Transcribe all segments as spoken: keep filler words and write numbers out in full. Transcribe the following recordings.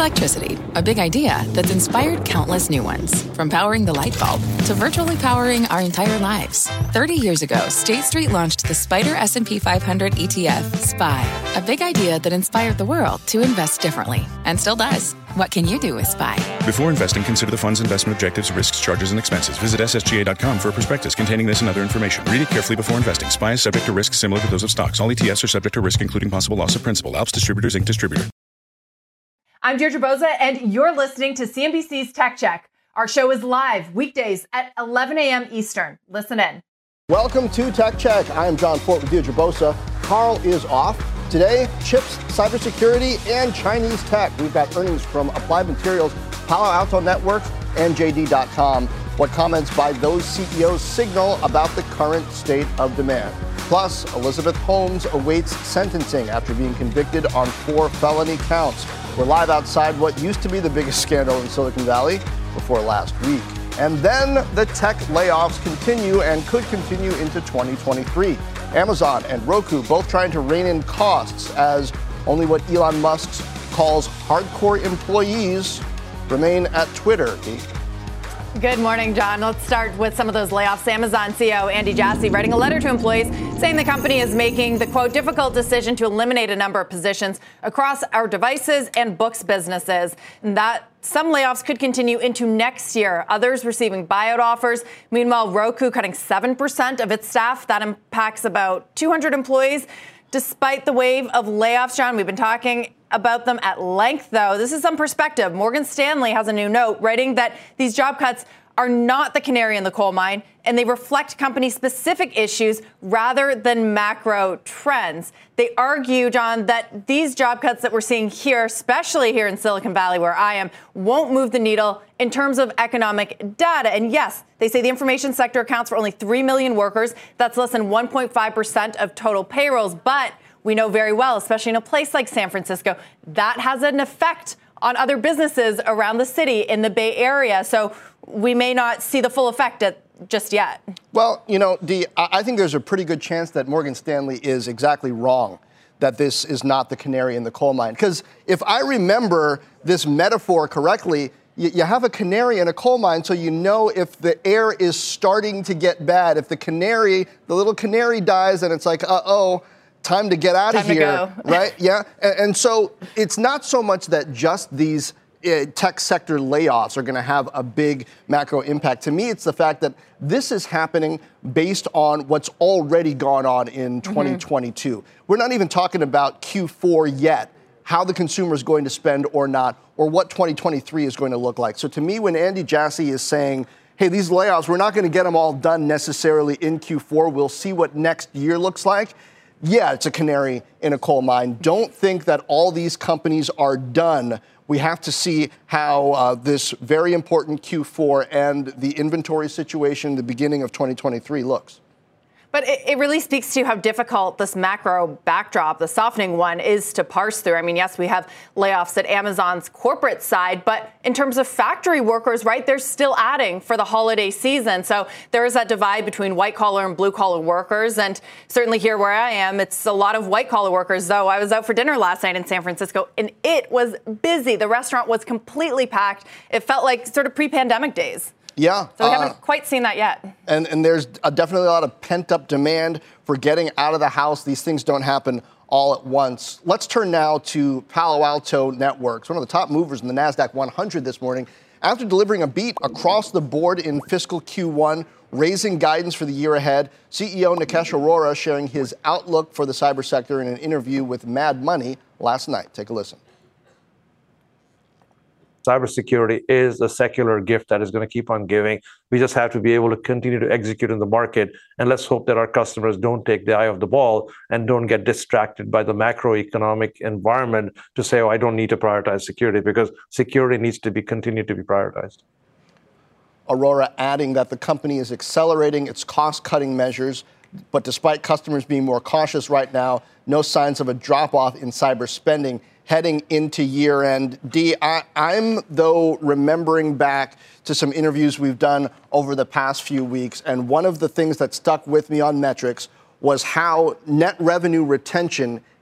Electricity, a big idea that's inspired countless new ones. From powering the light bulb to virtually powering our entire lives. thirty years ago, State Street launched the Spider S and P five hundred E T F, S P Y, a big idea that inspired the world to invest differently, and still does. What can you do with S P Y? Before investing, consider the fund's investment objectives, risks, charges, and expenses. Visit S S G A dot com for a prospectus containing this and other information. Read it carefully before investing. S P Y is subject to risks similar to those of stocks. All E T Fs are subject to risk, including possible loss of principal. Alps Distributors, Incorporated Distributor. I'm Deirdre Boza, and you're listening to C N B C's Tech Check. Our show is live weekdays at eleven a.m. Eastern. Listen in. Welcome to Tech Check. I am John Fort with Deirdre Boza. Carl is off. Today, chips, cybersecurity, and Chinese tech. We've got earnings from Applied Materials, Palo Alto Networks, and J D dot com. What comments by those C E Os signal about the current state of demand. Plus, Elizabeth Holmes awaits sentencing after being convicted on four felony counts. We're live outside what used to be the biggest scandal in Silicon Valley before last week. And then the tech layoffs continue and could continue into twenty twenty-three. Amazon and Roku both trying to rein in costs as only what Elon Musk calls hardcore employees remain at Twitter. Good morning, John. Let's start with some of those layoffs. Amazon C E O Andy Jassy writing a letter to employees saying the company is making the, quote, difficult decision to eliminate a number of positions across our devices and books businesses. And that some layoffs could continue into next year. Others receiving buyout offers. Meanwhile, Roku cutting seven percent of its staff. That impacts about two hundred employees. Despite the wave of layoffs, John, we've been talking about them at length, though. This is some perspective. Morgan Stanley has a new note writing that these job cuts are not the canary in the coal mine, and they reflect company-specific issues rather than macro trends. They argue, John, that these job cuts that we're seeing here, especially here in Silicon Valley where I am, won't move the needle in terms of economic data. And yes, they say the information sector accounts for only three million workers. That's less than one point five percent of total payrolls. But we know very well, especially in a place like San Francisco, that has an effect on other businesses around the city in the Bay Area. So we may not see the full effect at, just yet. Well, you know, Dee, I think there's a pretty good chance that Morgan Stanley is exactly wrong, that this is not the canary in the coal mine. Because if I remember this metaphor correctly, you, you have a canary in a coal mine, so you know if the air is starting to get bad. If the canary, the little canary dies, then it's like, uh-oh, time to get out of here, right? Yeah, and, and so it's not so much that just these uh, tech sector layoffs are going to have a big macro impact. To me, it's the fact that this is happening based on what's already gone on in twenty twenty-two. Mm-hmm. We're not even talking about Q four yet, how the consumer is going to spend or not, or what twenty twenty-three is going to look like. So to me, when Andy Jassy is saying, hey, these layoffs, we're not going to get them all done necessarily in Q four. We'll see what next year looks like. Yeah, it's a canary in a coal mine. Don't think that all these companies are done. We have to see how uh, this very important Q four and the inventory situation, the beginning of twenty twenty-three looks. But it, it really speaks to how difficult this macro backdrop, the softening one, is to parse through. I mean, yes, we have layoffs at Amazon's corporate side, but in terms of factory workers, right, they're still adding for the holiday season. So there is that divide between white-collar and blue-collar workers. And certainly here where I am, it's a lot of white-collar workers, though. I was out for dinner last night in San Francisco, and it was busy. The restaurant was completely packed. It felt like sort of pre-pandemic days. Yeah. So we uh, haven't quite seen that yet. And, and there's a, definitely a lot of pent-up demand for getting out of the house. These things don't happen all at once. Let's turn now to Palo Alto Networks, one of the top movers in the NASDAQ one hundred this morning. After delivering a beat across the board in fiscal Q one, raising guidance for the year ahead, C E O Nikesh Arora sharing his outlook for the cyber sector in an interview with Mad Money last night. Take a listen. Cybersecurity is a secular gift that is going to keep on giving. We just have to be able to continue to execute in the market. And let's hope that our customers don't take the eye off the ball and don't get distracted by the macroeconomic environment to say, oh, I don't need to prioritize security, because security needs to be continued to be prioritized. Arora adding that the company is accelerating its cost-cutting measures, but despite customers being more cautious right now, no signs of a drop-off in cyber spending heading into year-end. Dee, I, I'm, though, remembering back to some interviews we've done over the past few weeks, and one of the things that stuck with me on metrics was how net revenue retention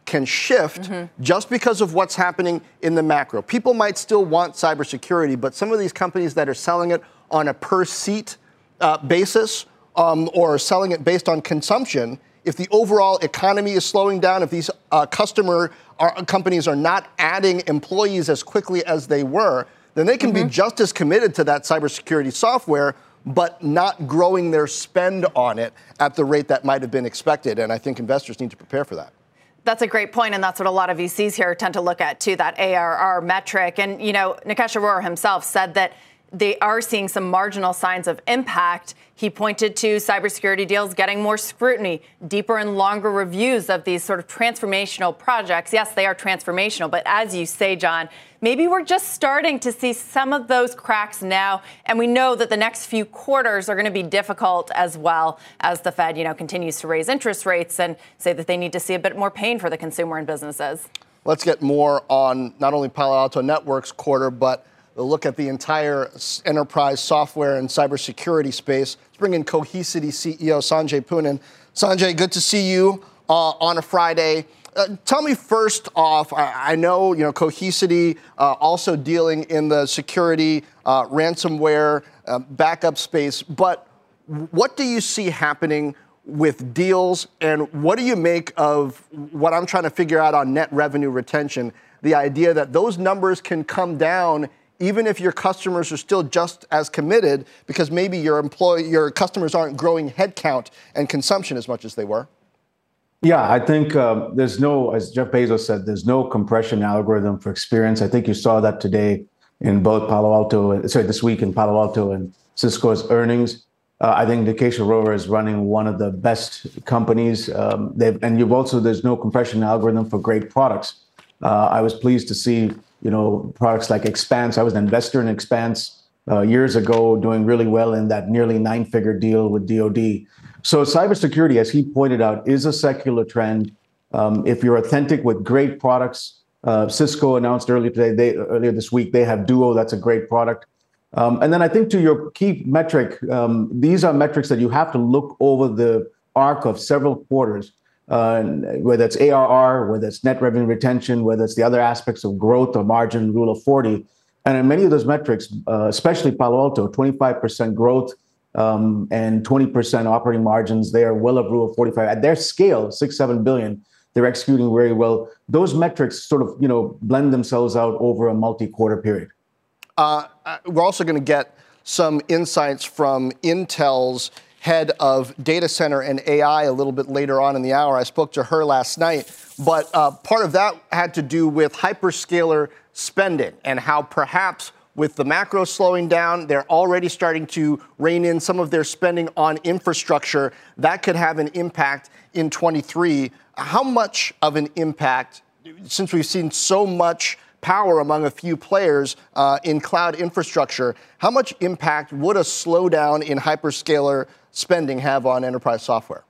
can shift mm-hmm. just because of what's happening in the macro. People might still want cybersecurity, but some of these companies that are selling it on a per seat uh, basis um, or selling it based on consumption, if the overall economy is slowing down, if these uh, customer are, companies are not adding employees as quickly as they were, then they can mm-hmm. be just as committed to that cybersecurity software, but not growing their spend on it at the rate that might have been expected. And I think investors need to prepare for that. That's a great point, and that's what a lot of V Cs here tend to look at, too, that A R R metric. And, you know, Nikesh Arora himself said that they are seeing some marginal signs of impact. He pointed to cybersecurity deals getting more scrutiny, deeper and longer reviews of these sort of transformational projects. Yes, they are transformational, but as you say, John, maybe we're just starting to see some of those cracks now, and we know that the next few quarters are going to be difficult as well as the Fed, you know, continues to raise interest rates and say that they need to see a bit more pain for the consumer and businesses. Let's get more on not only Palo Alto Networks quarter, but a look at the entire enterprise software and cybersecurity space. Let's bring in Cohesity C E O Sanjay Poonen. Sanjay, good to see you uh, on a Friday. Uh, tell me first off, I, I know, you know, Cohesity uh, also dealing in the security, uh, ransomware, uh, backup space, but what do you see happening with deals, and what do you make of what I'm trying to figure out on net revenue retention, the idea that those numbers can come down even if your customers are still just as committed because maybe your employee, your customers aren't growing headcount and consumption as much as they were? Yeah, I think uh, there's no, as Jeff Bezos said, there's no compression algorithm for experience. I think you saw that today in both Palo Alto, sorry, this week in Palo Alto and Cisco's earnings. Uh, I think Nikesh Arora is running one of the best companies. Um, they've, and you've also, there's no compression algorithm for great products. Uh, I was pleased to see, you know, products like Expanse. I was an investor in Expanse uh, years ago, doing really well in that nearly nine-figure deal with D O D. So cybersecurity, as he pointed out, is a secular trend. Um, if you're authentic with great products, uh, Cisco announced earlier today, they, earlier this week, they have Duo. That's a great product. Um, and then I think to your key metric, um, these are metrics that you have to look over the arc of several quarters. Uh, whether it's A R R, whether it's net revenue retention, whether it's the other aspects of growth or margin, rule of forty. And in many of those metrics, uh, especially Palo Alto, twenty-five percent growth um, and twenty percent operating margins, they are well above rule of forty-five. At their scale, six, seven billion, they're executing very well. Those metrics sort of, you know, blend themselves out over a multi-quarter period. Uh, we're also going to get some insights from Intel's head of data center and A I a little bit later on in the hour. I spoke to her last night, but uh, part of that had to do with hyperscaler spending and how perhaps with the macro slowing down, they're already starting to rein in some of their spending on infrastructure. That could have an impact in twenty-three. How much of an impact, since we've seen so much power among a few players uh, in cloud infrastructure, how much impact would a slowdown in hyperscaler spending have on enterprise software?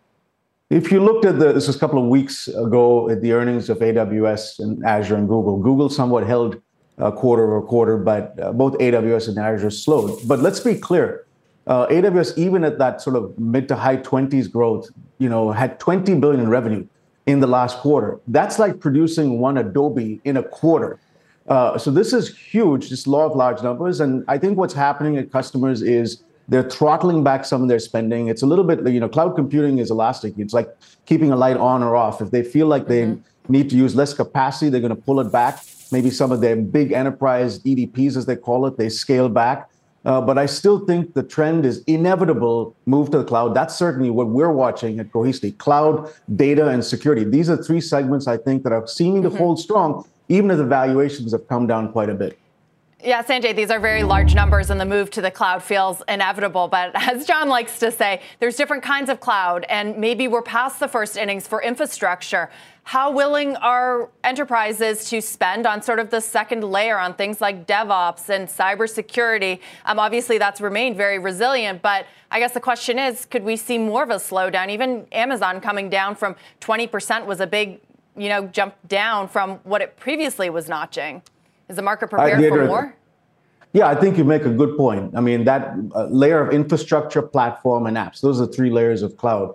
If you looked at the, this was a couple of weeks ago at the earnings of A W S and Azure and Google, Google somewhat held uh, quarter over quarter, but uh, both A W S and Azure slowed. But let's be clear, uh, A W S, even at that sort of mid to high twenties growth, you know, had twenty billion in revenue in the last quarter. That's like producing one Adobe in a quarter. Uh, so this is huge, this law of large numbers. And I think what's happening at customers is they're throttling back some of their spending. It's a little bit, you know, cloud computing is elastic. It's like keeping a light on or off. If they feel like they mm-hmm. need to use less capacity, they're going to pull it back. Maybe some of their big enterprise E D Ps, as they call it, they scale back. Uh, but I still think the trend is inevitable move to the cloud. That's certainly what we're watching at Cohesity. Cloud, data, and security. These are three segments, I think, that are seeming mm-hmm. to hold strong, even as the valuations have come down quite a bit. Yeah, Sanjay, these are very large numbers, and the move to the cloud feels inevitable. But as John likes to say, there's different kinds of cloud, and maybe we're past the first innings for infrastructure. How willing are enterprises to spend on sort of the second layer on things like DevOps and cybersecurity? Um, obviously, that's remained very resilient. But I guess the question is, could we see more of a slowdown? Even Amazon coming down from twenty percent was a big, you know, jump down from what it previously was notching. Is the market prepared for more? Yeah, I think you make a good point. I mean, that uh, layer of infrastructure, platform, and apps, those are three layers of cloud.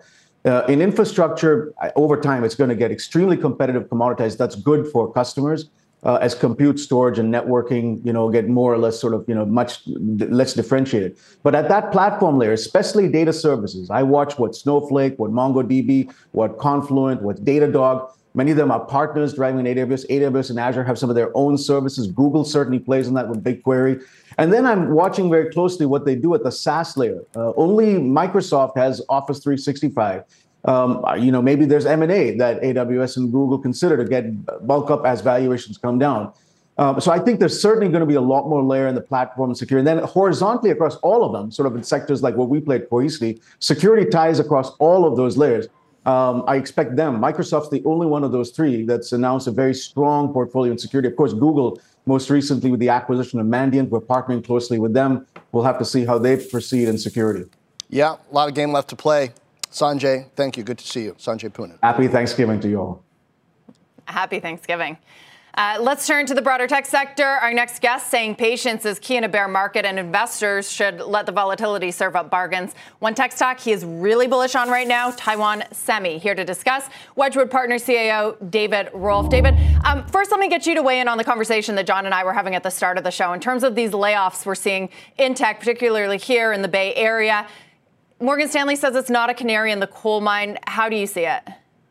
Uh, in infrastructure, over time, it's going to get extremely competitive, commoditized. That's good for customers uh, as compute, storage, and networking, you know, get more or less sort of, you know, much less differentiated. But at that platform layer, especially data services, I watch what Snowflake, what MongoDB, what Confluent, what Datadog. Many of them are partners driving A W S. A W S and Azure have some of their own services. Google certainly plays in that with BigQuery. And then I'm watching very closely what they do at the SaaS layer. Uh, only Microsoft has Office three sixty-five. Um, you know, maybe there's M and A that A W S and Google consider to get bulk up as valuations come down. Um, so I think there's certainly going to be a lot more layer in the platform security. And then horizontally across all of them, sort of in sectors like what we played cohesively, security ties across all of those layers. Um, I expect them. Microsoft's the only one of those three that's announced a very strong portfolio in security. Of course, Google, most recently with the acquisition of Mandiant, we're partnering closely with them. We'll have to see how they proceed in security. Yeah, a lot of game left to play. Sanjay, thank you. Good to see you. Sanjay Poonen. Happy Thanksgiving to you all. Happy Thanksgiving. Uh, let's turn to the broader tech sector. Our next guest saying patience is key in a bear market and investors should let the volatility serve up bargains. One tech stock he is really bullish on right now, Taiwan Semi. Here to discuss, Wedgewood Partners C A O David Rolfe. David, um, first let me get you to weigh in on the conversation that John and I were having at the start of the show in terms of these layoffs we're seeing in tech, particularly here in the Bay Area. Morgan Stanley says it's not a canary in the coal mine. How do you see it?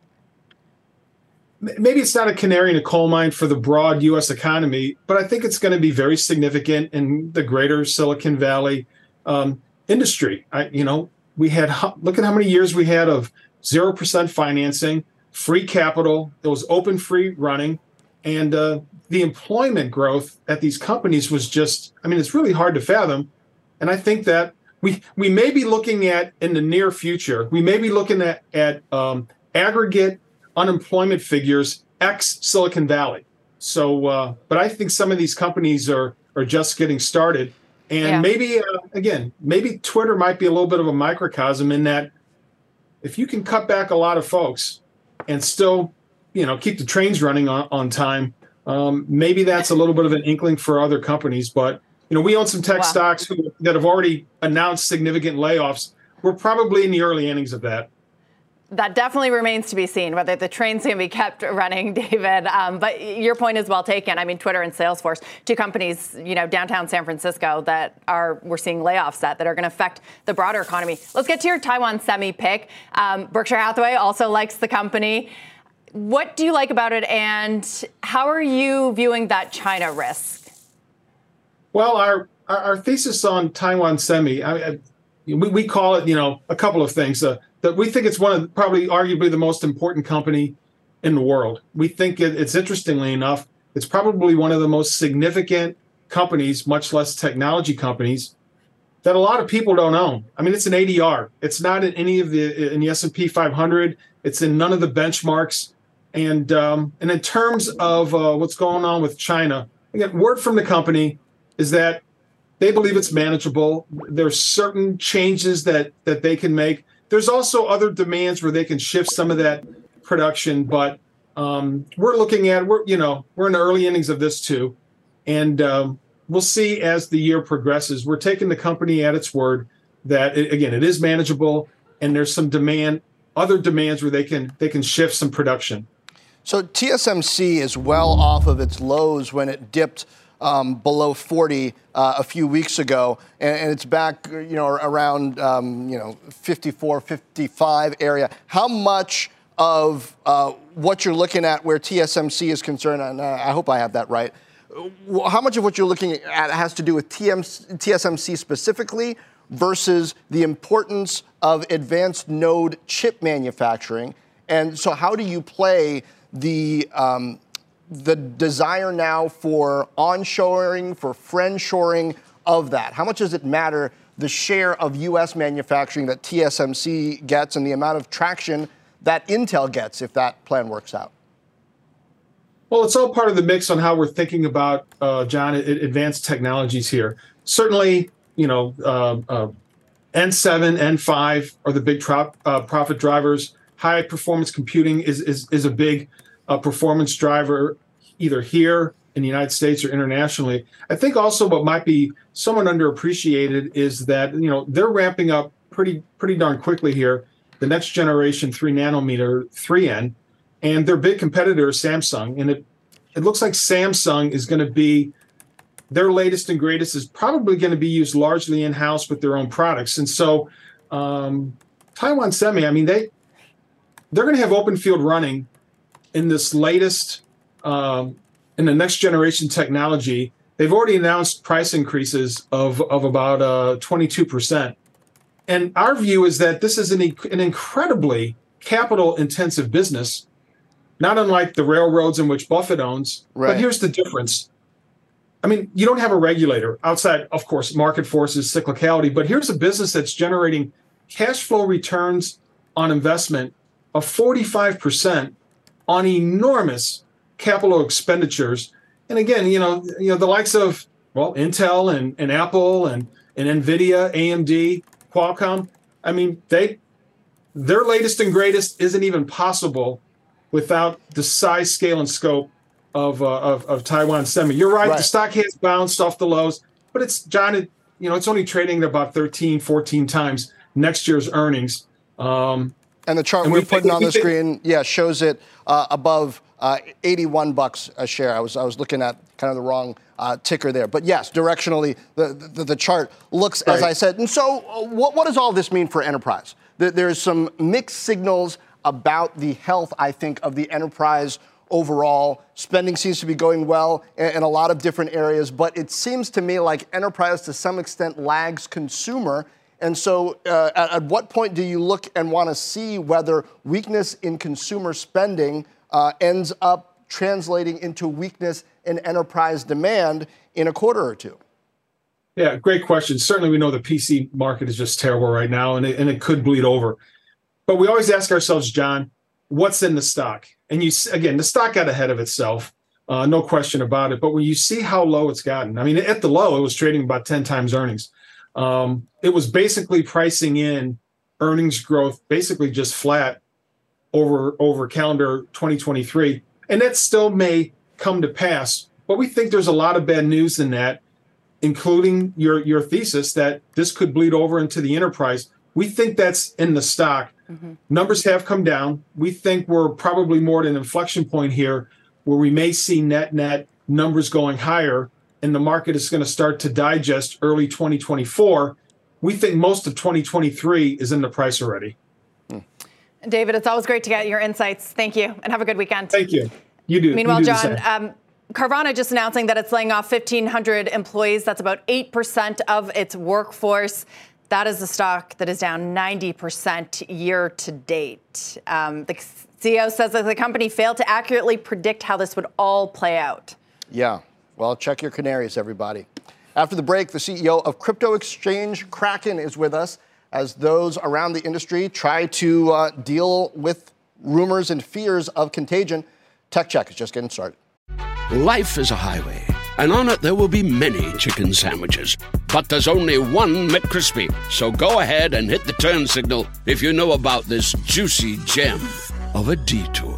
Maybe it's not a canary in a coal mine for the broad U S economy, but I think it's going to be very significant in the greater Silicon Valley um, industry. I, you know, we had, look at how many years we had of zero percent financing, free capital, it was open free running, and uh, the employment growth at these companies was just, I mean, it's really hard to fathom. And I think that we we may be looking at, in the near future, we may be looking at, at um, aggregate unemployment figures ex Silicon Valley. So, uh, but I think some of these companies are are just getting started, and yeah. maybe uh, again, maybe Twitter might be a little bit of a microcosm in that if you can cut back a lot of folks and still, you know, keep the trains running on, on time, um, maybe that's a little bit of an inkling for other companies. But you know, we own some tech wow. stocks who, that have already announced significant layoffs. We're probably in the early innings of that. That definitely remains to be seen, whether the trains can be kept running, David. Um, but your point is well taken. I mean, Twitter and Salesforce, two companies, you know, downtown San Francisco that are, we're seeing layoffs at that are going to affect the broader economy. Let's get to your Taiwan Semi pick. Um, Berkshire Hathaway also likes the company. What do you like about it, and how are you viewing that China risk? Well, our our, our thesis on Taiwan Semi, I, I, we, we call it, you know, a couple of things. Uh, that we think it's one of probably arguably the most important company in the world. We think it, it's interestingly enough, it's probably one of the most significant companies, much less technology companies, that a lot of people don't own. I mean, it's an A D R. It's not in any of the in the S and P five hundred. It's in none of the benchmarks. And um, and in terms of uh, what's going on with China, again, word from the company is that they believe it's manageable. There's certain changes that that they can make. There's also other demands where they can shift some of that production, but um, we're looking at, we're you know, we're in the early innings of this too. And um, we'll see as the year progresses. We're taking the company at its word that, it, again, it is manageable, and there's some demand, other demands where they can they can shift some production. So T S M C is well off of its lows when it dipped Um, below forty uh, a few weeks ago, and, and it's back, you know, around um, you know fifty-four, fifty-five area. How much of uh, what you're looking at where T S M C is concerned, and uh, I hope I have that right, how much of what you're looking at has to do with T S M C specifically versus the importance of advanced node chip manufacturing? And so how do you play the um, the desire now for onshoring, for friendshoring of that? How much does it matter, the share of U S manufacturing that T S M C gets and the amount of traction that Intel gets if that plan works out? Well, it's all part of the mix on how we're thinking about, uh, John, advanced technologies here. Certainly, you know, uh, uh, N seven, N five are the big trop, uh, profit drivers. High performance computing is, is, is a big a performance driver either here in the United States or internationally. I think also what might be somewhat underappreciated is that, you know, they're ramping up pretty pretty darn quickly here. the next generation three nanometer three N, and their big competitor is Samsung. And it, it looks like Samsung is going to be, their latest and greatest is probably going to be used largely in-house with their own products. And so um, Taiwan Semi, I mean, they, they're going to have open field running in this latest, um, in the next generation technology. They've already announced price increases of, of about uh, twenty-two percent. And our view is that this is an, an incredibly capital-intensive business, not unlike the railroads in which Buffett owns. Right. But here's the difference. I mean, you don't have a regulator outside, of course, market forces, cyclicality, but here's a business that's generating cash flow returns on investment of forty-five percent on enormous capital expenditures. And again, you know, you know, the likes of, well, Intel and, and Apple and, and NVIDIA, A M D, Qualcomm, I mean, they their latest and greatest isn't even possible without the size, scale, and scope of uh, of, of Taiwan Semi. You're right, right, the stock has bounced off the lows, but it's, John, it, you know, it's only trading at about thirteen, fourteen times next year's earnings. Um, and the chart and we're we putting think, on the think, screen, yeah, shows it uh, above uh, eighty-one bucks a share. I was I was looking at kind of the wrong uh, ticker there, but yes, directionally the the, the chart looks right. As I said. And so, uh, what what does all this mean for enterprise? There's some mixed signals about the health, I think, of the enterprise overall. Spending seems to be going well in, in a lot of different areas, but it seems to me like enterprise to some extent lags consumer. And so uh, at, at what point do you look and want to see whether weakness in consumer spending uh, ends up translating into weakness in enterprise demand in a quarter or two? Yeah, great question. Certainly we know the P C market is just terrible right now, and it, and it could bleed over. But we always ask ourselves, John, what's in the stock? And you again, the stock got ahead of itself, uh, no question about it. But when you see how low it's gotten, I mean, at the low, it was trading about ten times earnings. Um, it was basically pricing in earnings growth, basically just flat over over calendar twenty twenty-three. And that still may come to pass. But we think there's a lot of bad news in that, including your, your thesis that this could bleed over into the enterprise. We think that's in the stock. Mm-hmm. Numbers have come down. We think we're probably more at an inflection point here where we may see net net numbers going higher, and the market is going to start to digest early twenty twenty-four. We think most of twenty twenty-three is in the price already. Hmm. David, it's always great to get your insights. Thank you, and have a good weekend. Thank you. You do. Meanwhile, you do John, um, Carvana just announcing that it's laying off fifteen hundred employees. That's about eight percent of its workforce. That is a stock that is down ninety percent year to date. Um, the C E O says that the company failed to accurately predict how this would all play out. Yeah. Well, check your canaries, everybody. After the break, the C E O of crypto exchange Kraken is with us as those around the industry try to uh, deal with rumors and fears of contagion. Tech Check is just getting started. Life is a highway, and on it there will be many chicken sandwiches. But there's only one McCrispy. So go ahead and hit the turn signal if you know about this juicy gem of a detour.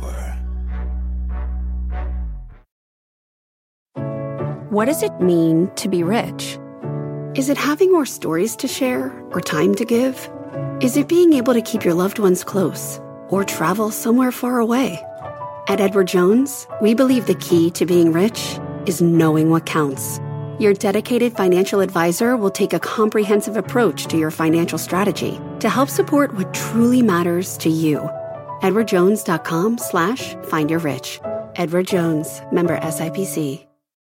What does it mean to be rich? Is it having more stories to share or time to give? Is it being able to keep your loved ones close or travel somewhere far away? At Edward Jones, we believe the key to being rich is knowing what counts. Your dedicated financial advisor will take a comprehensive approach to your financial strategy to help support what truly matters to you. edwardjones.com slash find your rich. Edward Jones, member S I P C.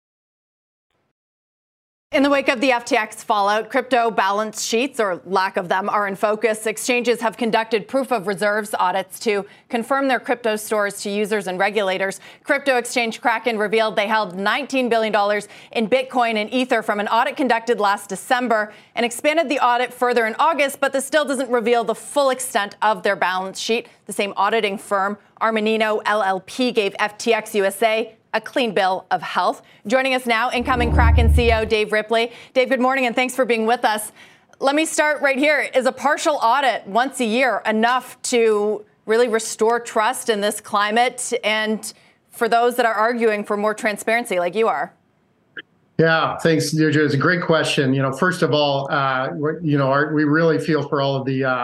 In the wake of the F T X fallout, crypto balance sheets, or lack of them, are in focus. Exchanges have conducted proof of reserves audits to confirm their crypto stores to users and regulators. Crypto exchange Kraken revealed they held nineteen billion dollars in Bitcoin and Ether from an audit conducted last December and expanded the audit further in August, but this still doesn't reveal the full extent of their balance sheet. The same auditing firm, Armanino L L P, gave F T X U S A a clean bill of health. Joining us now, incoming Kraken C E O Dave Ripley. Dave, good morning, and thanks for being with us. Let me start right here. Is a partial audit once a year enough to really restore trust in this climate, and for those that are arguing for more transparency like you are? Yeah, thanks, Deirdre. It's a great question. You know, first of all, uh, you know, our, we really feel for all of the uh,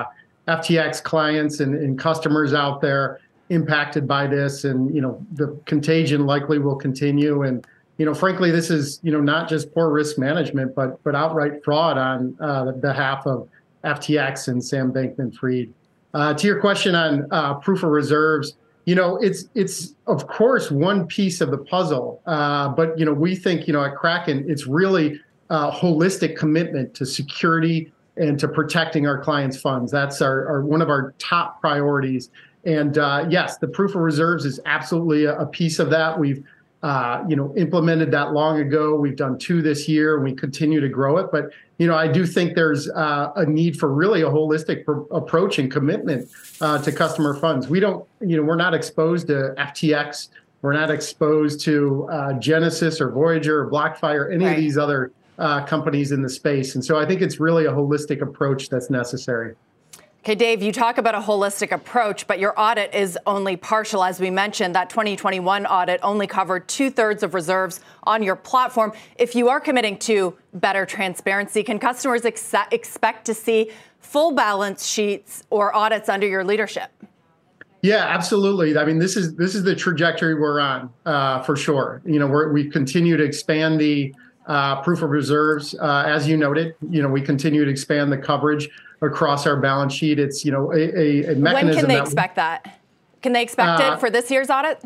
F T X clients and, and customers out there impacted by this, and you know the contagion likely will continue. And you know, frankly, this is you know not just poor risk management, but but outright fraud on uh, the behalf of F T X and Sam Bankman-Fried. Uh, to your question on uh, proof of reserves, you know, it's it's of course one piece of the puzzle, uh, but you know, we think you know at Kraken, it's really a holistic commitment to security and to protecting our clients' funds. That's our, our one of our top priorities. And uh, yes, the proof of reserves is absolutely a, a piece of that. We've uh, you know implemented that long ago. We've done two this year, and we continue to grow it. But you know, I do think there's uh, a need for really a holistic pr- approach and commitment uh, to customer funds. We don't, you know, we're not exposed to F T X. We're not exposed to uh, Genesis or Voyager or BlockFi, any right. of these other uh, companies in the space. And so I think it's really a holistic approach that's necessary. Okay, Dave, you talk about a holistic approach, but your audit is only partial. As we mentioned, that twenty twenty-one audit only covered two thirds of reserves on your platform. If you are committing to better transparency, can customers ex- expect to see full balance sheets or audits under your leadership? Yeah, absolutely. I mean, this is this is the trajectory we're on uh, for sure. You know, we're, we continue to expand the uh, proof of reserves, uh, as you noted. You know, we continue to expand the coverage across our balance sheet. It's, you know, a, a, a mechanism. When can they that expect that? Can they expect uh, it for this year's audit?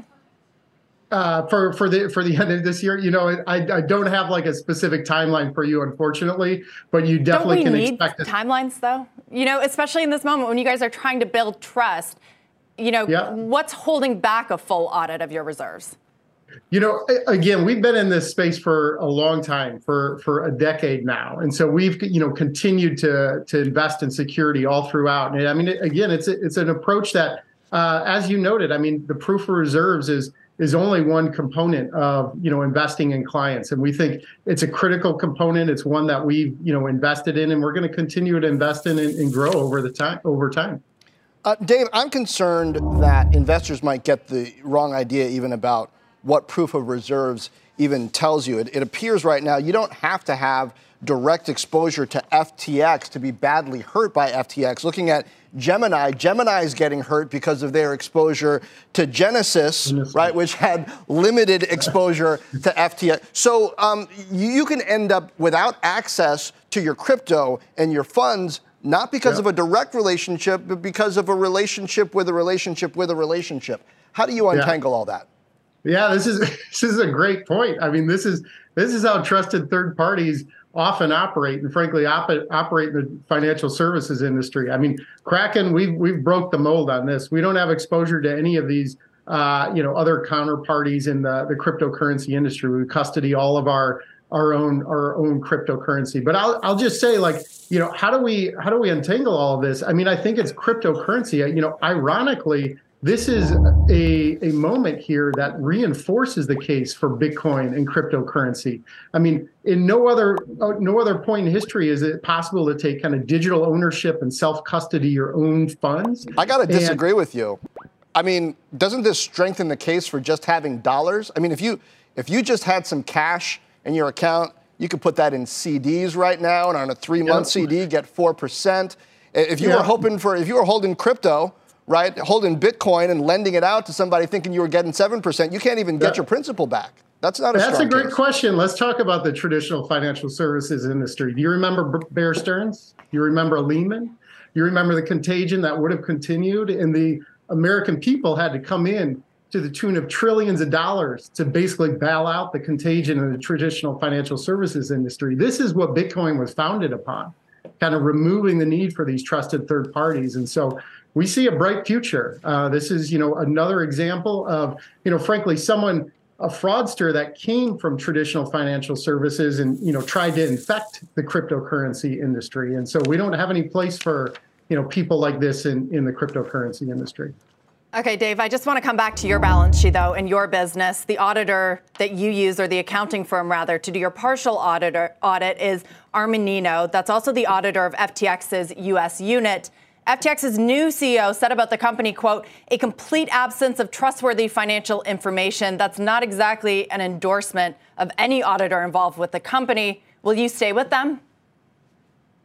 Uh, for for the for the end of this year, you know, I I don't have like a specific timeline for you, unfortunately, but you definitely don't we can need expect it. Timelines, though. You know, especially in this moment when you guys are trying to build trust. You know, yeah. What's holding back a full audit of your reserves? You know, again, we've been in this space for a long time, for, for a decade now. And so we've, you know, continued to to invest in security all throughout. And I mean, again, it's a, it's an approach that, uh, as you noted, I mean, the proof of reserves is is only one component of, you know, investing in clients. And we think it's a critical component. It's one that we've, you know, invested in, and we're going to continue to invest in and, and grow over the time over time. Uh, Dave, I'm concerned that investors might get the wrong idea even about what proof of reserves even tells you. It, it appears right now you don't have to have direct exposure to F T X to be badly hurt by F T X. Looking at Gemini, Gemini is getting hurt because of their exposure to Genesis, Genesis. right, which had limited exposure to F T X. So um, you, you can end up without access to your crypto and your funds, not because yep. of a direct relationship, but because of a relationship with a relationship with a relationship. How do you untangle yeah. all that? Yeah, this is this is a great point. I mean, this is this is how trusted third parties often operate, and frankly, op- operate in the financial services industry. I mean, Kraken, we've we've broke the mold on this. We don't have exposure to any of these, uh, you know, other counterparties in the, the cryptocurrency industry. We custody all of our our own our own cryptocurrency. But I'll I'll just say, like, you know, how do we how do we untangle all of this? I mean, I think it's cryptocurrency. You know, ironically, this is a, a moment here that reinforces the case for Bitcoin and cryptocurrency. I mean, in no other no other point in history is it possible to take kind of digital ownership and self-custody your own funds. I got to disagree and, with you. I mean, doesn't this strengthen the case for just having dollars? I mean, if you if you just had some cash in your account, you could put that in C Ds right now, and on a three-month yeah. C D, get four percent. If you yeah. were hoping for, if you were holding crypto, right, holding Bitcoin and lending it out to somebody thinking you were getting seven percent, you can't even get yeah. your principal back. That's not a That's strong a great case. question. Let's talk about the traditional financial services industry. Do you remember Bear Stearns? Do you remember Lehman? You remember the contagion that would have continued, and the American people had to come in to the tune of trillions of dollars to basically bail out the contagion of the traditional financial services industry. This is what Bitcoin was founded upon, kind of removing the need for these trusted third parties. And so we see a bright future. Uh, this is, you know, another example of, you know, frankly, someone, a fraudster that came from traditional financial services and, you know, tried to infect the cryptocurrency industry. And so we don't have any place for, you know, people like this in, in the cryptocurrency industry. Okay, Dave, I just want to come back to your balance sheet, though, in your business. The auditor that you use, or the accounting firm, rather, to do your partial auditor audit is Armanino. That's also the auditor of F T X's U S unit. F T X's new C E O said about the company, quote, a complete absence of trustworthy financial information. That's not exactly an endorsement of any auditor involved with the company. Will you stay with them?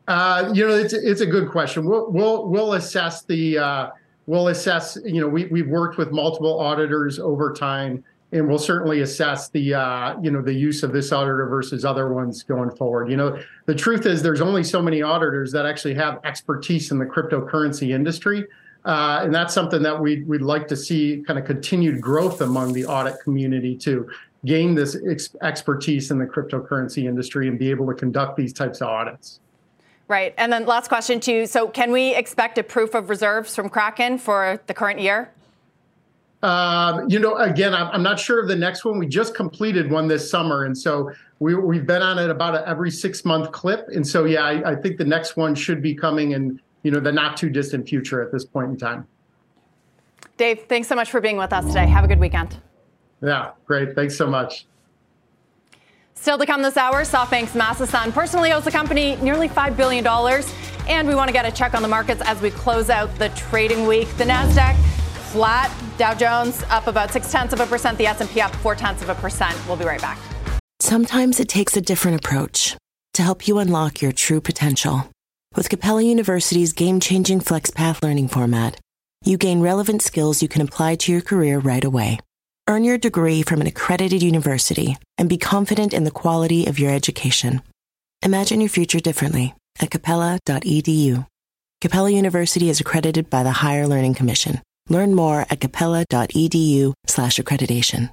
Uh, you know, it's it's a good question. We'll we'll we'll assess the uh, we'll assess. You know, we we've worked with multiple auditors over time, and we'll certainly assess the uh, you know the use of this auditor versus other ones going forward. You know, the truth is there's only so many auditors that actually have expertise in the cryptocurrency industry, uh, and that's something that we we'd like to see kind of continued growth among the audit community to gain this ex- expertise in the cryptocurrency industry and be able to conduct these types of audits. Right. And then last question to you. So can we expect a proof of reserves from Kraken for the current year? Um, you know, again, I'm, I'm not sure of the next one. We just completed one this summer. And so we, we've been on it about a every six month clip. And so, yeah, I, I think the next one should be coming in, you know, the not too distant future at this point in time. Dave, thanks so much for being with us today. Have a good weekend. Yeah, great. Thanks so much. Still to come this hour, SoftBank's Masasan personally owes the company nearly five billion dollars. And we want to get a check on the markets as we close out the trading week. The NASDAQ flat, Dow Jones up about six tenths of a percent, the S and P up four tenths of a percent. We'll be right back. Sometimes it takes a different approach to help you unlock your true potential. With Capella University's game-changing FlexPath learning format, you gain relevant skills you can apply to your career right away. Earn your degree from an accredited university and be confident in the quality of your education. Imagine your future differently at capella dot e d u. Capella University is accredited by the Higher Learning Commission. Learn more at capella dot e d u slash accreditation.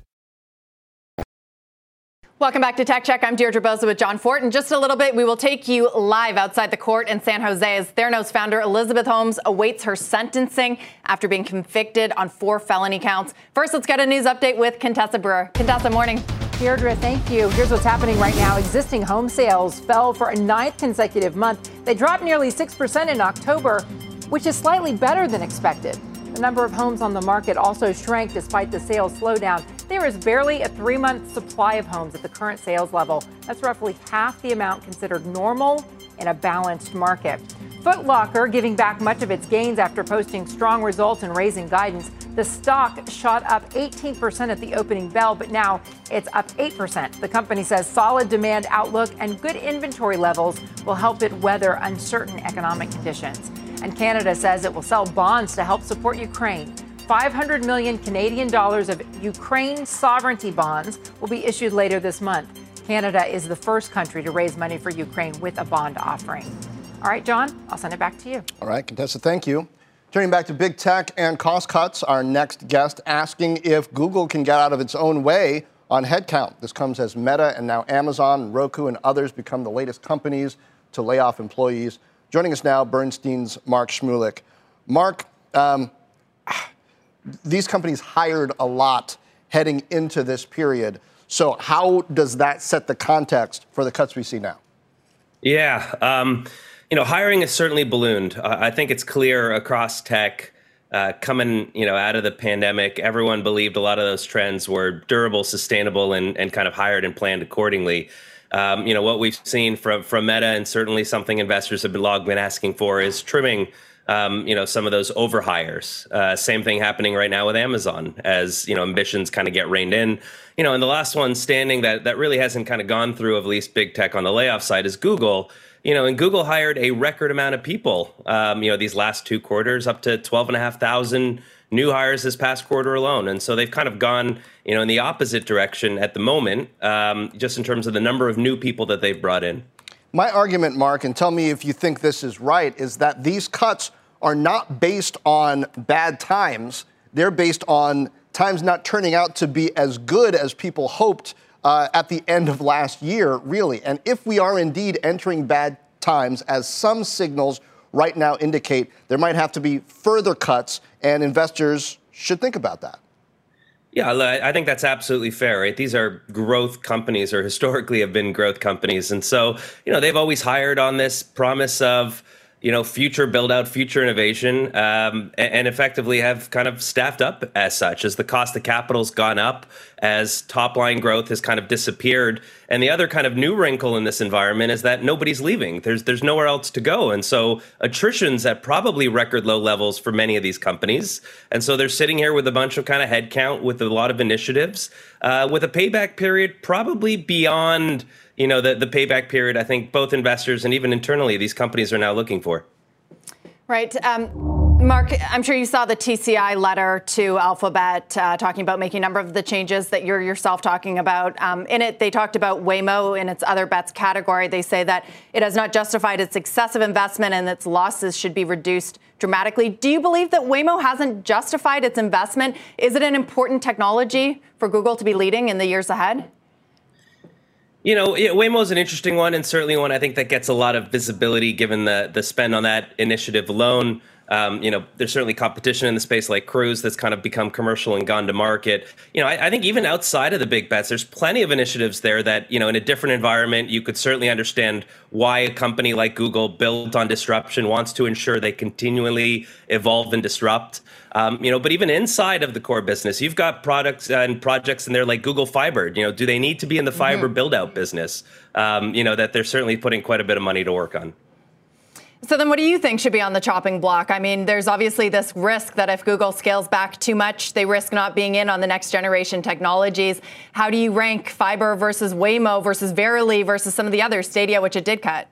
Welcome back to Tech Check. I'm Deirdre Bosa with John Fort. In just a little bit, we will take you live outside the court in San Jose as Theranos founder Elizabeth Holmes awaits her sentencing after being convicted on four felony counts. First, let's get a news update with Contessa Brewer. Contessa, morning. Deirdre, thank you. Here's what's happening right now. Existing home sales fell for a ninth consecutive month. They dropped nearly six percent in October, which is slightly better than expected. The number of homes on the market also shrank despite the sales slowdown. There is barely a three-month supply of homes at the current sales level. That's roughly half the amount considered normal in a balanced market. Foot Locker giving back much of its gains after posting strong results and raising guidance. The stock shot up eighteen percent at the opening bell, but now it's up eight percent. The company says solid demand outlook and good inventory levels will help it weather uncertain economic conditions. And Canada says it will sell bonds to help support Ukraine. five hundred million Canadian dollars of Ukraine sovereignty bonds will be issued later this month. Canada is the first country to raise money for Ukraine with a bond offering. All right, John, I'll send it back to you. All right, Contessa, thank you. Turning back to big tech and cost cuts, our next guest asking if Google can get out of its own way on headcount. This comes as Meta and now Amazon, Roku, and others become the latest companies to lay off employees. Joining us now, Bernstein's Mark Shmulik. Mark, um, these companies hired a lot heading into this period. So how does that set the context for the cuts we see now? Yeah, um, you know, hiring has certainly ballooned. Uh, I think it's clear across tech uh, coming, you know, out of the pandemic, everyone believed a lot of those trends were durable, sustainable, and, and kind of hired and planned accordingly. Um, you know, what we've seen from, from Meta, and certainly something investors have been long been asking for, is trimming, um, you know, some of those overhires. Uh, same thing happening right now with Amazon as, you know, ambitions kind of get reined in. You know, and the last one standing that, that really hasn't kind of gone through, of least big tech on the layoff side, is Google. You know, and Google hired a record amount of people, um, you know, these last two quarters, up to twelve and a half thousand new hires this past quarter alone. And so they've kind of gone, you know, in the opposite direction at the moment, um, just in terms of the number of new people that they've brought in. My argument, Mark, and tell me if you think this is right, is that these cuts are not based on bad times. They're based on times not turning out to be as good as people hoped uh, at the end of last year, really. And if we are indeed entering bad times, as some signals right now indicate, there might have to be further cuts, and investors should think about that. Yeah, I think that's absolutely fair, right? These are growth companies, or historically have been growth companies. And so, you know, they've always hired on this promise of, you know, future build out, future innovation, um, and effectively have kind of staffed up as such, as the cost of capital's gone up, as top line growth has kind of disappeared. And the other kind of new wrinkle in this environment is that nobody's leaving. There's there's nowhere else to go. And so attrition's at probably record low levels for many of these companies. And so they're sitting here with a bunch of kind of headcount, with a lot of initiatives, uh, with a payback period probably beyond, you know, the, the payback period I think both investors and even internally these companies are now looking for. Right. Um, Mark, I'm sure you saw the T C I letter to Alphabet uh, talking about making a number of the changes that you're yourself talking about. Um, in it, they talked about Waymo in its other bets category. They say that it has not justified its excessive investment and its losses should be reduced dramatically. Do you believe that Waymo hasn't justified its investment? Is it an important technology for Google to be leading in the years ahead? You know, Waymo is an interesting one, and certainly one I think that gets a lot of visibility given the the spend on that initiative alone. Um, you know, there's certainly competition in the space like Cruise that's kind of become commercial and gone to market. You know, I, I think even outside of the big bets, there's plenty of initiatives there that, you know, in a different environment, you could certainly understand why a company like Google, built on disruption, wants to ensure they continually evolve and disrupt. Um, you know, but even inside of the core business, you've got products and projects in there like Google Fiber. You know, do they need to be in the fiber mm-hmm. build out business? Um, you know, that they're certainly putting quite a bit of money to work on. So then what do you think should be on the chopping block? I mean, there's obviously this risk that if Google scales back too much, they risk not being in on the next generation technologies. How do you rank Fiber versus Waymo versus Verily versus some of the others, Stadia, which it did cut?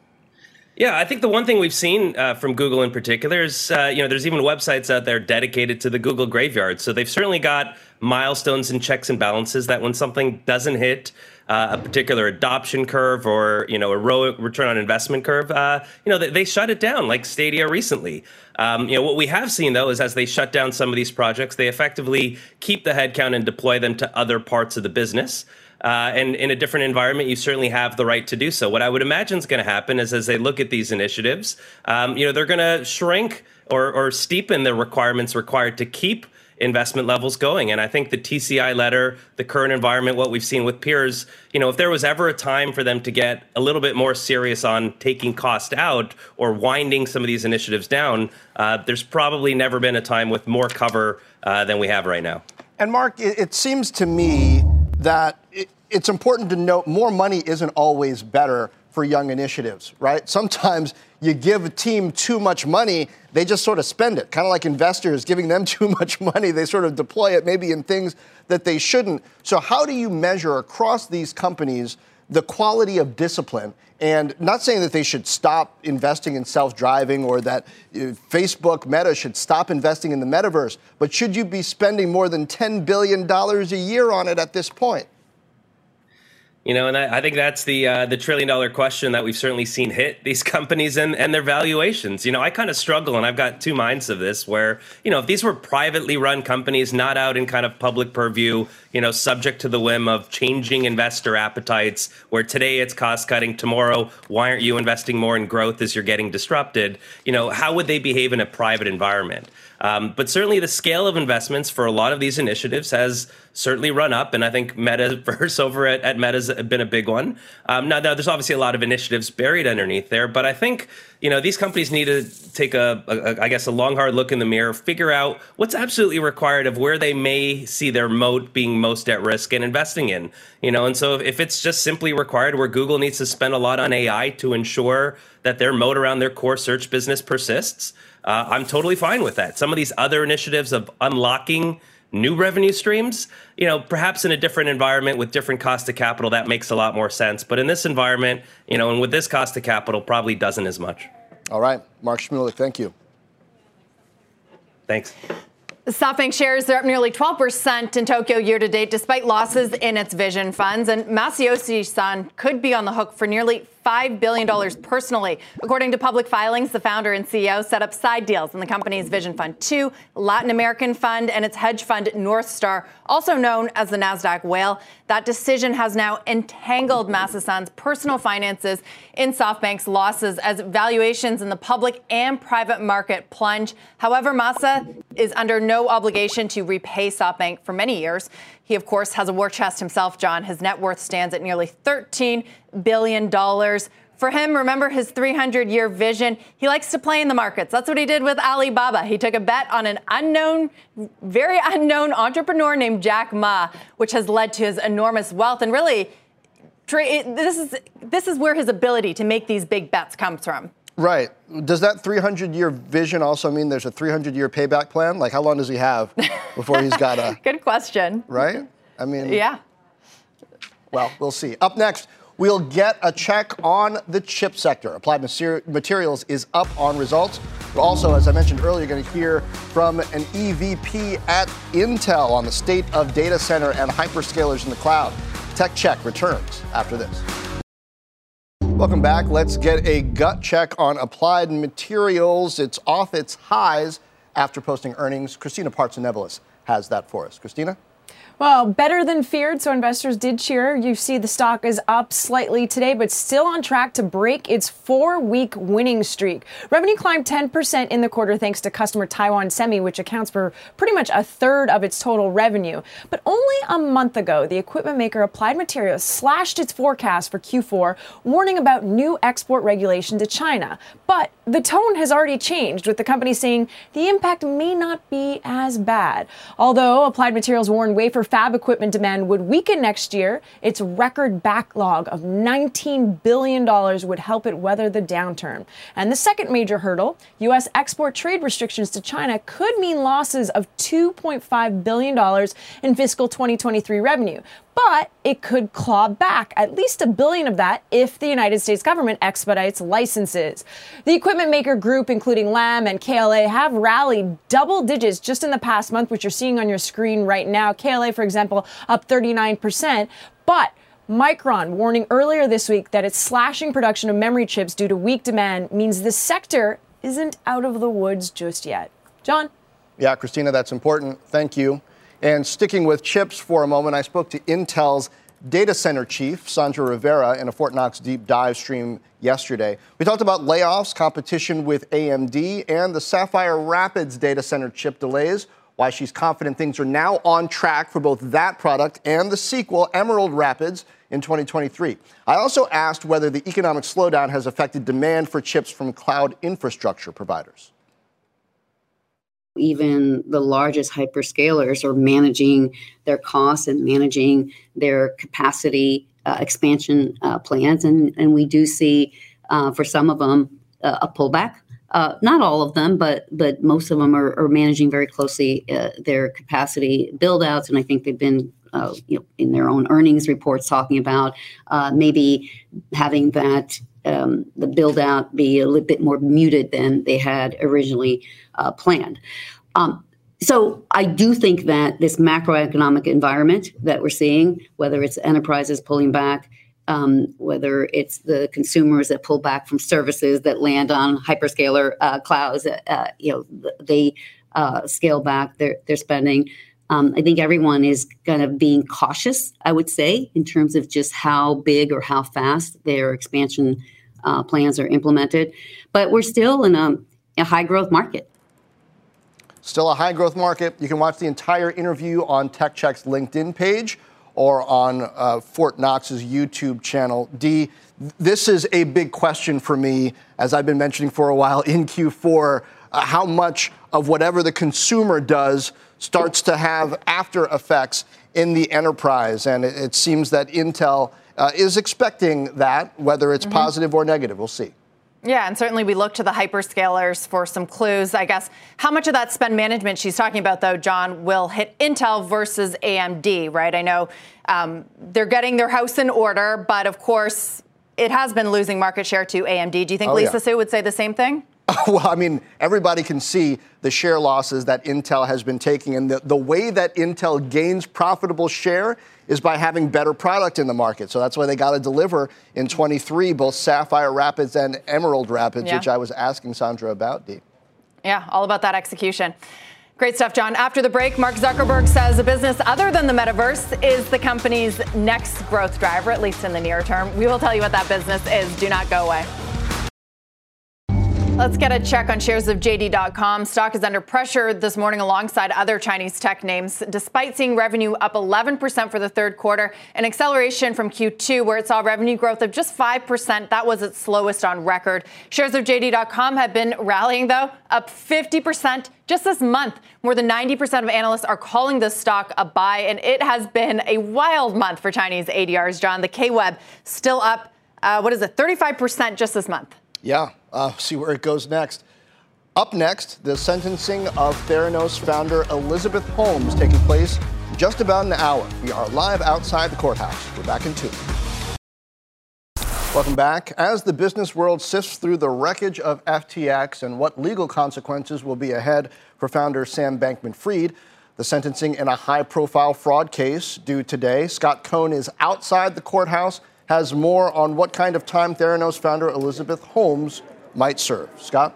Yeah, I think the one thing we've seen uh, from Google in particular is, uh, you know, there's even websites out there dedicated to the Google graveyard. So they've certainly got milestones and checks and balances that when something doesn't hit uh, a particular adoption curve or, you know, a ro- return on investment curve, uh, you know, they, they shut it down like Stadia recently. Um, you know, what we have seen, though, is as they shut down some of these projects, they effectively keep the headcount and deploy them to other parts of the business. Uh, and in a different environment, you certainly have the right to do so. What I would imagine is going to happen is as they look at these initiatives, um, you know, they're going to shrink or, or steepen the requirements required to keep investment levels going. And I think the T C I letter, the current environment, what we've seen with peers, you know, if there was ever a time for them to get a little bit more serious on taking cost out or winding some of these initiatives down, uh, there's probably never been a time with more cover uh, than we have right now. And Mark, it, it seems to me that it, it's important to note more money isn't always better for young initiatives, right? Sometimes you give a team too much money, they just sort of spend it. Kind of like investors giving them too much money, they sort of deploy it maybe in things that they shouldn't. So how do you measure across these companies the quality of discipline? And not saying that they should stop investing in self-driving or that Facebook, Meta should stop investing in the metaverse, but should you be spending more than ten billion dollars a year on it at this point? You know, and I, I think that's the uh, the trillion dollar question that we've certainly seen hit these companies and, and their valuations. You know, I kind of struggle, and I've got two minds of this where, you know, if these were privately run companies, not out in kind of public purview, you know, subject to the whim of changing investor appetites, where today it's cost cutting, tomorrow, why aren't you investing more in growth as you're getting disrupted? You know, how would they behave in a private environment? Um, but certainly the scale of investments for a lot of these initiatives has certainly run up. And I think Metaverse over at, at Meta has been a big one. Um, now, now, there's obviously a lot of initiatives buried underneath there. But I think, you know, these companies need to take, a, a, I guess, a long, hard look in the mirror, figure out what's absolutely required of where they may see their moat being most at risk and investing in. You know, and so if it's just simply required where Google needs to spend a lot on A I to ensure that their moat around their core search business persists, Uh, I'm totally fine with that. Some of these other initiatives of unlocking new revenue streams, you know, perhaps in a different environment with different cost of capital, that makes a lot more sense. But in this environment, you know, and with this cost of capital, probably doesn't as much. All right. Mark Shmulik, thank you. Thanks. SoftBank shares are up nearly twelve percent in Tokyo year to date, despite losses in its vision funds. And Masayoshi-san could be on the hook for nearly five billion dollars personally. According to public filings, the founder and C E O set up side deals in the company's Vision Fund two, Latin American fund, and its hedge fund North Star, also known as the NASDAQ Whale. That decision has now entangled Masa-san's personal finances in SoftBank's losses as valuations in the public and private market plunge. However, Masa is under no obligation to repay SoftBank for many years. He, of course, has a war chest himself, John. His net worth stands at nearly thirteen billion dollars. For him, remember his three hundred year vision. He likes to play in the markets. That's what he did with Alibaba. He took a bet on an unknown, very unknown entrepreneur named Jack Ma, which has led to his enormous wealth. And really, this is this is where his ability to make these big bets comes from. Right. Does that three hundred year vision also mean there's a three hundred year payback plan? Like, how long does he have before he's got a... Good question. Right? I mean... Yeah. Well, we'll see. Up next, we'll get a check on the chip sector. Applied Materials is up on results. We're also, as I mentioned earlier, going to hear from an E V P at Intel on the state of data center and hyperscalers in the cloud. Tech Check returns after this. Welcome back. Let's get a gut check on Applied Materials. It's off its highs after posting earnings. Christina Partsinevelos has that for us. Christina? Well, better than feared, so investors did cheer. You see the stock is up slightly today, but still on track to break its four-week winning streak. Revenue climbed ten percent in the quarter thanks to customer Taiwan Semi, which accounts for pretty much a third of its total revenue. But only a month ago, the equipment maker Applied Materials slashed its forecast for Q four, warning about new export regulation to China. But the tone has already changed, with the company saying the impact may not be as bad. Although Applied Materials warned wafer fab equipment demand would weaken next year, its record backlog of nineteen billion dollars would help it weather the downturn. And the second major hurdle, U S export trade restrictions to China, could mean losses of two point five billion dollars in fiscal twenty twenty-three revenue. But it could claw back at least a billion of that if the United States government expedites licenses. The equipment maker group, including Lam and K L A, have rallied double digits just in the past month, which you're seeing on your screen right now. K L A, for example, up thirty-nine percent. But Micron warning earlier this week that its slashing production of memory chips due to weak demand means the sector isn't out of the woods just yet. John? Yeah, Christina, that's important. Thank you. And sticking with chips for a moment, I spoke to Intel's data center chief, Sandra Rivera, in a Fort Knox deep dive stream yesterday. We talked about layoffs, competition with A M D, and the Sapphire Rapids data center chip delays, why she's confident things are now on track for both that product and the sequel, Emerald Rapids, in twenty twenty-three. I also asked whether the economic slowdown has affected demand for chips from cloud infrastructure providers. Even the largest hyperscalers are managing their costs and managing their capacity uh, expansion uh, plans. And, and we do see, uh, for some of them, uh, a pullback. Uh, not all of them, but but most of them are, are managing very closely uh, their capacity build-outs. And I think they've been uh, you know, in their own earnings reports talking about uh, maybe having that Um, the build out be a little bit more muted than they had originally uh, planned. Um, so I do think that this macroeconomic environment that we're seeing, whether it's enterprises pulling back, um, whether it's the consumers that pull back from services that land on hyperscaler uh, clouds, uh, you know, they uh, scale back their, their spending. Um, I think everyone is kind of being cautious, I would say, in terms of just how big or how fast their expansion uh, plans are implemented. But we're still in a, a high growth market. Still a high growth market. You can watch the entire interview on TechCheck's LinkedIn page or on uh, Fort Knox's YouTube channel. Dee, this is a big question for me, as I've been mentioning for a while in Q four, uh, how much of whatever the consumer does starts to have after effects in the enterprise. And it, it seems that Intel uh, is expecting that, whether it's mm-hmm. positive or negative. We'll see. Yeah, and certainly we look to the hyperscalers for some clues. I guess how much of that spend management she's talking about, though, John, will hit Intel versus A M D, right? I know um, they're getting their house in order, but of course, it has been losing market share to A M D. Do you think oh, Lisa yeah. Su would say the same thing? Well, I mean, everybody can see the share losses that Intel has been taking. And the, the way that Intel gains profitable share is by having better product in the market. So that's why they got to deliver in twenty-three, both Sapphire Rapids and Emerald Rapids, yeah. which I was asking Sandra about, Dee. Yeah, all about that execution. Great stuff, John. After the break, Mark Zuckerberg says a business other than the metaverse is the company's next growth driver, at least in the near term. We will tell you what that business is. Do not go away. Let's get a check on shares of J D dot com. Stock is under pressure this morning alongside other Chinese tech names, despite seeing revenue up eleven percent for the third quarter, an acceleration from Q two, where it saw revenue growth of just five percent. That was its slowest on record. Shares of J D dot com have been rallying, though, up fifty percent just this month. More than ninety percent of analysts are calling this stock a buy, and it has been a wild month for Chinese A D Rs, John. The K-Web still up, uh, what is it, thirty-five percent just this month. Yeah, uh, see where it goes next. Up next, the sentencing of Theranos founder Elizabeth Holmes taking place in just about an hour. We are live outside the courthouse. We're back in two. Welcome back. As the business world sifts through the wreckage of F T X and what legal consequences will be ahead for founder Sam Bankman-Fried, the sentencing in a high-profile fraud case due today. Scott Cohn is outside the courthouse, has more on what kind of time Theranos founder Elizabeth Holmes might serve. Scott?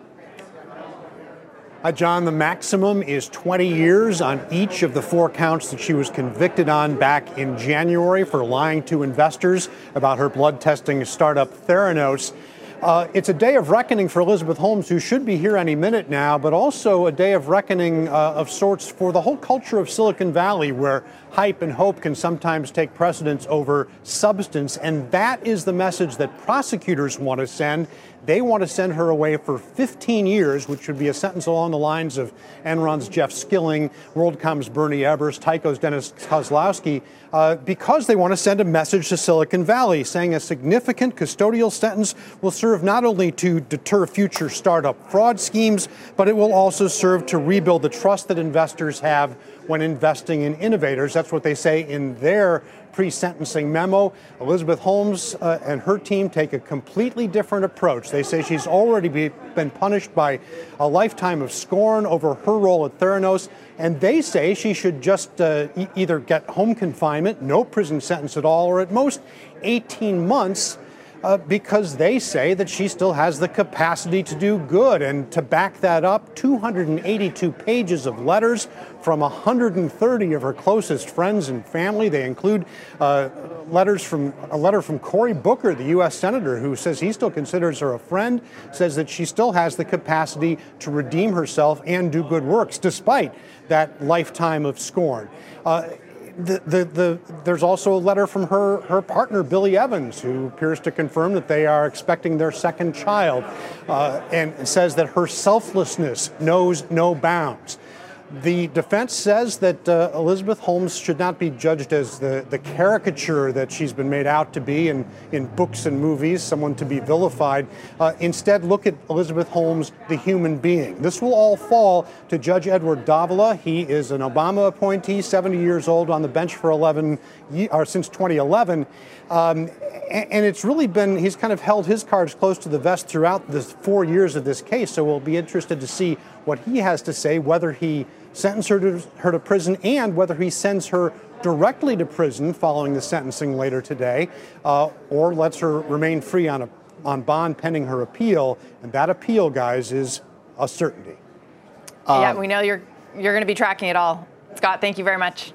Uh, John, the maximum is twenty years on each of the four counts that she was convicted on back in January for lying to investors about her blood testing startup Theranos. Uh, it's a day of reckoning for Elizabeth Holmes, who should be here any minute now, but also a day of reckoning uh, of sorts for the whole culture of Silicon Valley, where hype and hope can sometimes take precedence over substance. And that is the message that prosecutors want to send. They want to send her away for fifteen years, which would be a sentence along the lines of Enron's Jeff Skilling, WorldCom's Bernie Ebbers, Tyco's Dennis Kozlowski, uh, because they want to send a message to Silicon Valley saying a significant custodial sentence will serve not only to deter future startup fraud schemes, but it will also serve to rebuild the trust that investors have when investing in innovators. That's what they say in their pre-sentencing memo. Elizabeth Holmes uh, and her team take a completely different approach. They say she's already be, been punished by a lifetime of scorn over her role at Theranos, and they say she should just uh, e- either get home confinement, no prison sentence at all, or at most eighteen months, uh, because they say that she still has the capacity to do good. And to back that up, two hundred eighty-two pages of letters from one hundred thirty of her closest friends and family. They include uh, letters from a letter from Cory Booker, the U S senator, who says he still considers her a friend, says that she still has the capacity to redeem herself and do good works, despite that lifetime of scorn. Uh, The, the, the, there's also a letter from her, her partner, Billy Evans, who appears to confirm that they are expecting their second child, uh, and says that her selflessness knows no bounds. The defense says that uh, Elizabeth Holmes should not be judged as the, the caricature that she's been made out to be in, in books and movies, someone to be vilified. Uh, instead, look at Elizabeth Holmes, the human being. This will all fall to Judge Edward Davila. He is an Obama appointee, seventy years old, on the bench for eleven, or since twenty eleven. Um, and, and it's really been, he's kind of held his cards close to the vest throughout the four years of this case. So we'll be interested to see what he has to say, whether he sentences her to, her to prison and whether he sends her directly to prison following the sentencing later today, uh, or lets her remain free on a on bond pending her appeal. And that appeal, guys, is a certainty. Um, yeah, we know you're you're going to be tracking it all. Scott, thank you very much.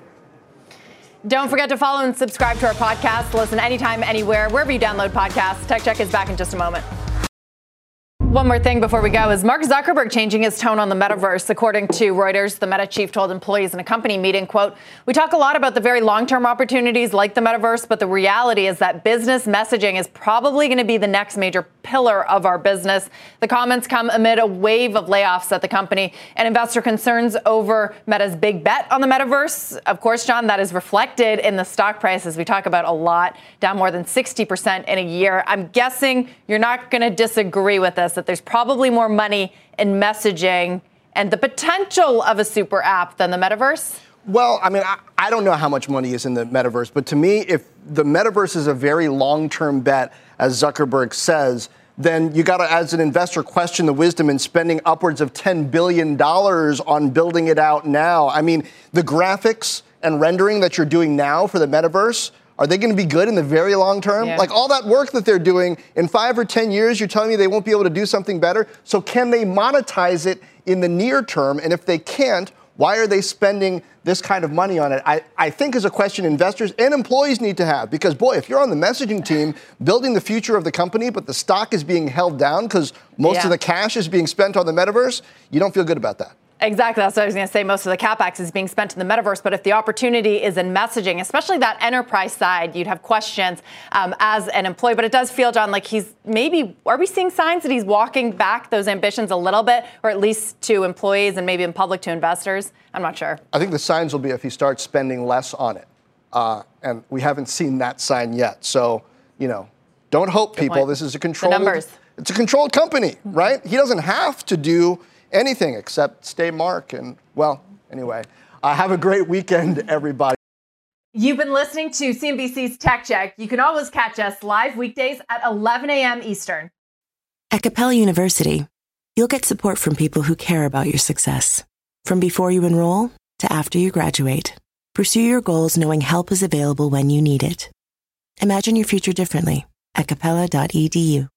Don't forget to follow and subscribe to our podcast. Listen anytime, anywhere, wherever you download podcasts. Tech Check is back in just a moment. One more thing before we go is Mark Zuckerberg changing his tone on the metaverse. According to Reuters, the Meta chief told employees in a company meeting, quote, "We talk a lot about the very long-term opportunities like the metaverse, but the reality is that business messaging is probably going to be the next major pillar of our business." The comments come amid a wave of layoffs at the company and investor concerns over Meta's big bet on the metaverse. Of course, John, that is reflected in the stock price, as we talk about a lot, down more than sixty percent in a year. I'm guessing you're not going to disagree with this, that there's probably more money in messaging and the potential of a super app than the metaverse? Well, I mean, I, I don't know how much money is in the metaverse, but to me, if the metaverse is a very long-term bet, as Zuckerberg says, then you got to, as an investor, question the wisdom in spending upwards of ten billion dollars on building it out now. I mean, the graphics and rendering that you're doing now for the metaverse, are they going to be good in the very long term? Yeah. Like all that work that they're doing in five or ten years, you're telling me they won't be able to do something better? So can they monetize it in the near term? And if they can't, why are they spending this kind of money on it? I, I think is a question investors and employees need to have. Because, boy, if you're on the messaging team building the future of the company, but the stock is being held down because most yeah. of the cash is being spent on the metaverse, you don't feel good about that. Exactly. That's what I was going to say. Most of the CapEx is being spent in the metaverse. But if the opportunity is in messaging, especially that enterprise side, you'd have questions um, as an employee. But it does feel, John, like he's maybe, are we seeing signs that he's walking back those ambitions a little bit, or at least to employees and maybe in public to investors? I'm not sure. I think the signs will be if he starts spending less on it. Uh, and we haven't seen that sign yet. So, you know, don't hope, Good people. Point. This is a controlled, the numbers. It's a controlled company, right? He doesn't have to do anything except stay Mark. And, well, anyway, uh, have a great weekend, everybody. You've been listening to C N B C's Tech Check. You can always catch us live weekdays at eleven a.m. Eastern. At Capella University, you'll get support from people who care about your success. From before you enroll to after you graduate, pursue your goals knowing help is available when you need it. Imagine your future differently at capella dot e d u.